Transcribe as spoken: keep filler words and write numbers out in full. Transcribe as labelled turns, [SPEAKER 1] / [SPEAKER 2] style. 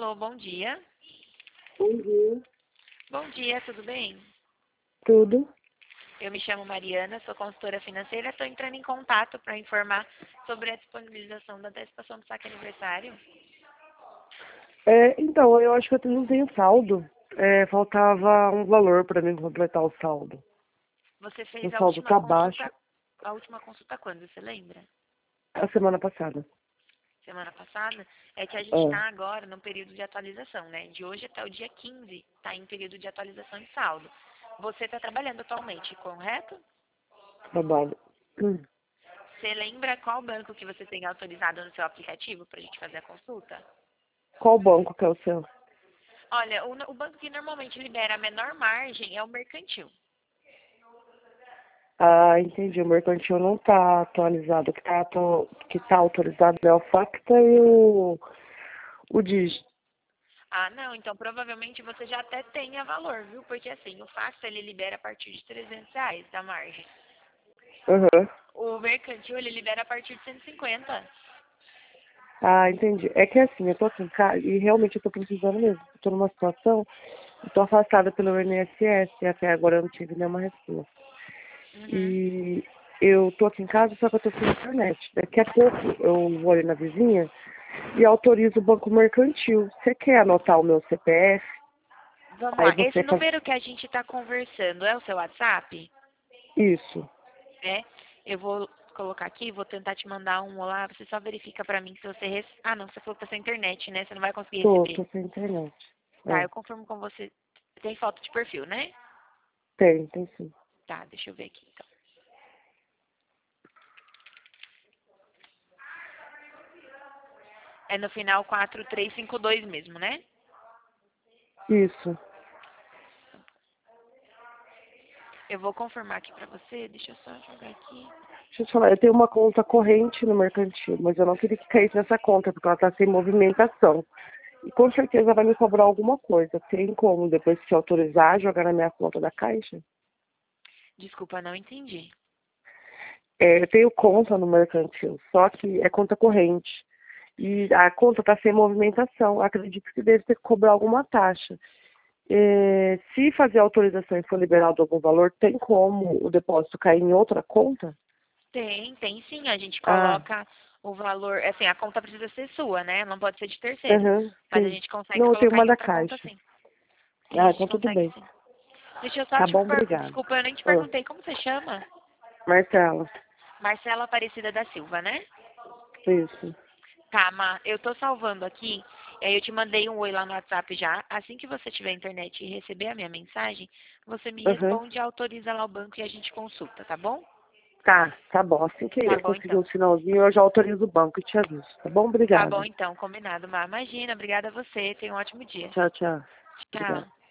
[SPEAKER 1] Alô, bom dia.
[SPEAKER 2] Bom dia.
[SPEAKER 1] Bom dia, tudo bem?
[SPEAKER 2] Tudo?
[SPEAKER 1] Eu me chamo Mariana, sou consultora financeira. Estou entrando em contato para informar sobre a disponibilização da antecipação do saque aniversário.
[SPEAKER 2] É, então, eu acho que eu não tenho saldo. É, faltava um valor para mim completar o saldo.
[SPEAKER 1] Você
[SPEAKER 2] O
[SPEAKER 1] fez a
[SPEAKER 2] saldo
[SPEAKER 1] última
[SPEAKER 2] tá baixo.
[SPEAKER 1] consulta, a última consulta quando, você lembra?
[SPEAKER 2] A semana passada.
[SPEAKER 1] Semana passada? É que a gente
[SPEAKER 2] É,
[SPEAKER 1] está agora no período de atualização, né? De hoje até o dia quinze, está em período de atualização de saldo. Você está trabalhando atualmente, correto?
[SPEAKER 2] trabalho. Hum.
[SPEAKER 1] Você lembra qual banco que você tem autorizado no seu aplicativo para a gente fazer a consulta?
[SPEAKER 2] Qual banco que é o seu?
[SPEAKER 1] Olha, o, o banco que normalmente libera a menor margem é o mercantil.
[SPEAKER 2] Ah, entendi. O mercantil não tá atualizado. O que tá, atu... que tá autorizado é o Facta e o, o Digi.
[SPEAKER 1] Ah, não, então provavelmente você já até tenha valor, viu? Porque assim, o Facta ele libera a partir de trezentos reais da margem.
[SPEAKER 2] Uhum.
[SPEAKER 1] O mercantil ele libera a partir de cento e cinquenta.
[SPEAKER 2] Ah, entendi. É que assim, eu tô aqui em casa e realmente eu tô precisando mesmo. Eu tô numa situação, eu tô afastada pelo I N S S e até agora eu não tive nenhuma resposta.
[SPEAKER 1] Uhum.
[SPEAKER 2] E eu tô aqui em casa, só que eu tô sem internet. Daqui a pouco eu vou ali na vizinha e autorizo o banco mercantil. Você quer anotar o meu C P F?
[SPEAKER 1] Vamos
[SPEAKER 2] Aí
[SPEAKER 1] lá. Esse
[SPEAKER 2] você faz
[SPEAKER 1] número que a gente está conversando é o seu WhatsApp?
[SPEAKER 2] isso.
[SPEAKER 1] É. Eu vou colocar aqui, vou tentar te mandar um olá. Você só verifica pra mim se você... Rece... Ah, não, você falou que tá sem internet, né? Você não vai conseguir
[SPEAKER 2] Tô,
[SPEAKER 1] receber.
[SPEAKER 2] tô sem internet.
[SPEAKER 1] Tá,
[SPEAKER 2] É,
[SPEAKER 1] eu confirmo com você. Tem foto de perfil, né?
[SPEAKER 2] tem, tem sim.
[SPEAKER 1] Tá, deixa eu ver aqui então. É no final quatro três cinco dois mesmo, né?
[SPEAKER 2] Isso.
[SPEAKER 1] Eu vou confirmar aqui pra você. Deixa eu só jogar aqui.
[SPEAKER 2] Deixa eu te falar, eu tenho uma conta corrente no mercantil, mas eu não queria que caísse nessa conta, porque ela tá sem movimentação. E com certeza vai me cobrar alguma coisa. Tem como, depois que autorizar, jogar na minha conta da Caixa?
[SPEAKER 1] Desculpa, não entendi.
[SPEAKER 2] É, eu tenho conta no mercantil, só que é conta corrente. E a conta está sem movimentação. Acredito que deve ter que cobrar alguma taxa. É, se fazer a autorização e for liberado algum valor, tem como o depósito cair em outra conta?
[SPEAKER 1] Tem, tem sim. A gente
[SPEAKER 2] Ah,
[SPEAKER 1] coloca o valor. Assim, a conta precisa ser sua, né? Não pode ser de terceiro.
[SPEAKER 2] aham,
[SPEAKER 1] Mas a
[SPEAKER 2] sim.
[SPEAKER 1] gente consegue
[SPEAKER 2] Não, eu tenho
[SPEAKER 1] colocar
[SPEAKER 2] uma
[SPEAKER 1] em
[SPEAKER 2] da
[SPEAKER 1] outra conta
[SPEAKER 2] Caixa.
[SPEAKER 1] sim. Sim, a
[SPEAKER 2] Ah,
[SPEAKER 1] gente
[SPEAKER 2] então tudo
[SPEAKER 1] consegue
[SPEAKER 2] bem.
[SPEAKER 1] sim. Deixa eu só
[SPEAKER 2] Tá
[SPEAKER 1] te
[SPEAKER 2] bom,
[SPEAKER 1] per...
[SPEAKER 2] obrigada.
[SPEAKER 1] Desculpa, eu nem te
[SPEAKER 2] Ah,
[SPEAKER 1] perguntei como você chama.
[SPEAKER 2] Marcela,
[SPEAKER 1] Marcela Aparecida da Silva, né?
[SPEAKER 2] isso.
[SPEAKER 1] Tá, Ma, eu tô salvando aqui. E aí eu te mandei um oi lá no WhatsApp já. Assim que você tiver internet e receber a minha mensagem, você me
[SPEAKER 2] Aham.
[SPEAKER 1] responde e autoriza lá o banco e a gente consulta, tá bom?
[SPEAKER 2] Tá, tá bom. Assim que
[SPEAKER 1] Tá
[SPEAKER 2] eu
[SPEAKER 1] bom
[SPEAKER 2] conseguir
[SPEAKER 1] então.
[SPEAKER 2] um sinalzinho, eu já autorizo o banco e te aviso. Tá bom?
[SPEAKER 1] Tá bom
[SPEAKER 2] Obrigada.
[SPEAKER 1] então, combinado, Ma. Imagina, obrigada a você. Tenha um ótimo dia.
[SPEAKER 2] Tchau, tchau. Obrigada.
[SPEAKER 1] Tchau.